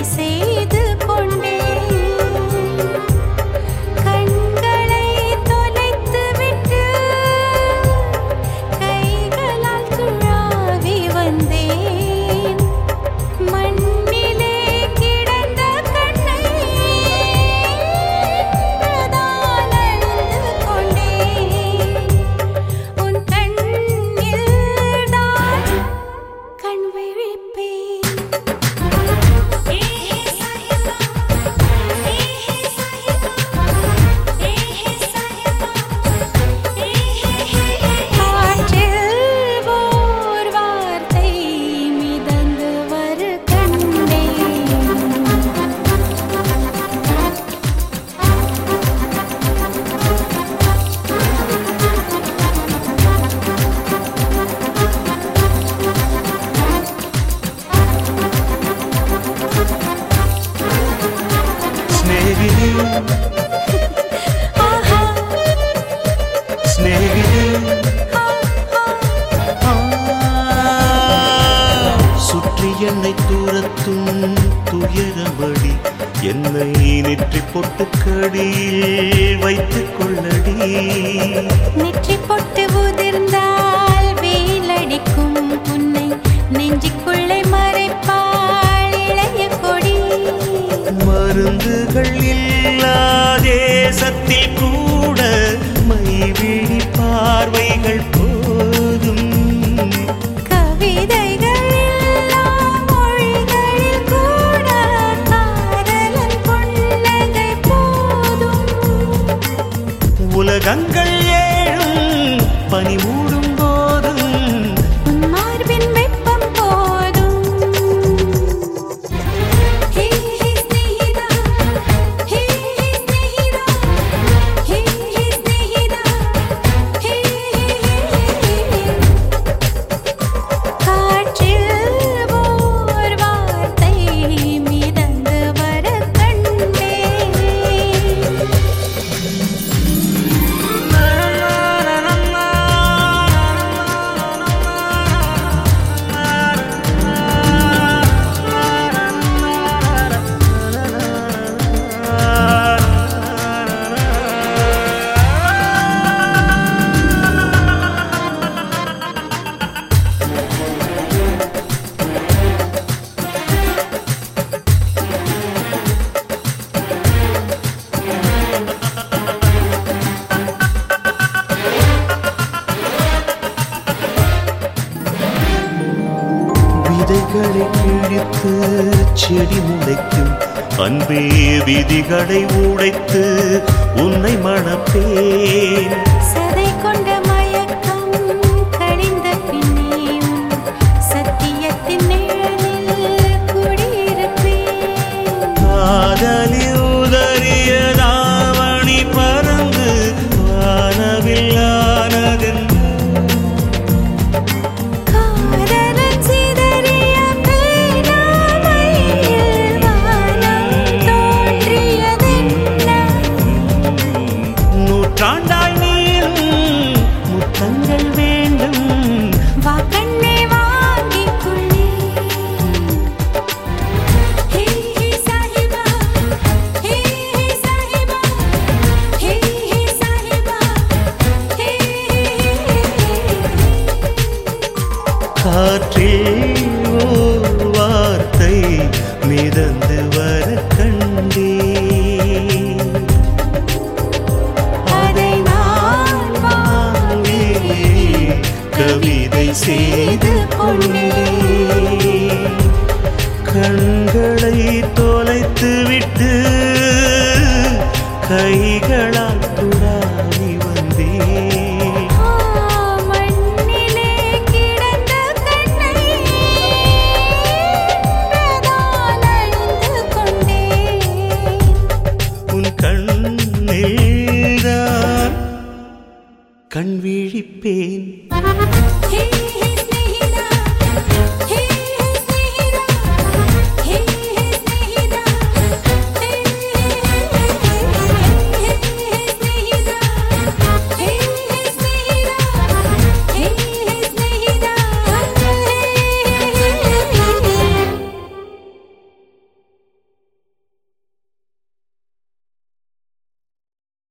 செய்து கொண்டேன். கண்களை தொலைத்து விட்டு கைகளால் துழாவி வந்தேன். மண்ணிலே கிடந்த கண்ணை பிரதான் அணிந்து கொண்டேன். உன் கண்ணில்தான் கண் விழிப்பேன். காற்றில் ஓர் வார்த்தை மிதந்து வரு கண்டேன். സ്നേഹിതേ ஆஹா സ്നേഹിതേ ஆ சுற்றி என்னை துரத்தும் துயரமடி என்னை நெற்றி பொட்டுக்கடியில் வைத்துக் கொள்ளடி. நெற்றி பொட்டு உதிர்ந்தால் வேலடிக்கும் உன்னை நெஞ்சுக்குள்ளே மறைப்பாள் இளைய கொடி. மருந்துகள் இல்லா தேசத்தில் கூட மைவிழி பார்வைகள் போதும். கவிதைகள் இல்லா மொழிகளில் கூட காதலன் புன்னகை போதும். உலகங்கள் ஏழும் பனி மூடும் போதும் உன் மார்பின் வெப்பம் போதும். ஹே ஹே ஸ்நேகிதா, ஹே ஹே ஸ்நேகிதா, ஹே ஹே ஸ்நேகிதா, ஹே ஹே. காற்றில் ஓர் வார்த்தை மிதந்து வர கண்டேன். விதைகளை கிழித்து செடி முளைக்கும் அன்பே விதிகளை உடைத்து உன்னை மணப்பேன். சதை கொண்ட மயக்கம் கழிந்த பின்னே உன் சத்தியத்தின் நிழலில் குடியிருப்பேன். காதலில் உதறிய தாவணி பறந்து வானவில்லானதென்று காதலன் சிதறிய பேராமையில் வானம் தோன்றியதென்ன. நூற்றாண்டாய் நீளும் முத்தங்கள் வேண்டும். வா கண்ணே வாங்கிக் கொள்ளே. ஹே ஹே சாஹிபா, ஹே ஹே சாஹிபா, ஹே ஹே சாஹிபா, ஹே ஹே. காற்றில் ஓர் வார்த்தை மிதந்து வர கண்டேன். அதை நான் வாங்கி கவிதை செய்து கொண்டேன். கண்களை தொலைத்து விட்டு கைகளால் துடாவி வந்தேன். மண்ணிலே கிடந்த கண்ணை பிரதான் அணிந்து கொண்டேன். உன் கண்ணில்தான் கண் விழிப்பேன். ஹே